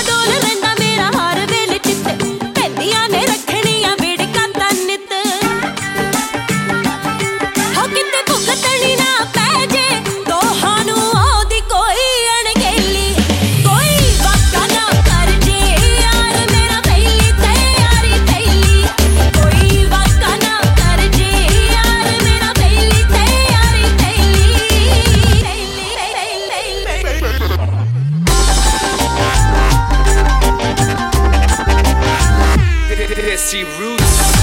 ਡੋਲ ਰਹਿੰਦਾ ਮੇਰਾ ਹਰ ਵੇਲੇ ਚਿੱਤ ਪੈਂਦੀਆਂ ਨੇ ਰੱਖਣੀਆਂ ਵੇੜਕਾਂ ਤਾਂ ਨਿੱਤ ਹੋ ਕਿਤੇ ਭੁਗਤਣੀ ਨਾ ਪੈ ਜੇ ਦੋਹਾਂ ਨੂੰ ਉਹਦੀ ਕੋਈ ਅਣਗਹਿਲੀ ਕੋਈ ਵਾਕਾ ਨਾ ਕਰ ਜੇ ਯਾਰ ਮੇਰਾ ਪਹਿਲੀ ਤੇ ਯਾਰੀ ਪਹਿਲੀ ਕੋਈ ਵਾਕਾ ਨਾ ਕਰ ਜੇ ਯਾਰ ਮੇਰਾ ਪਹਿਲੀ ਤੇ ਯਾਰੀ ਪਹਿਲੀ Desi Roots.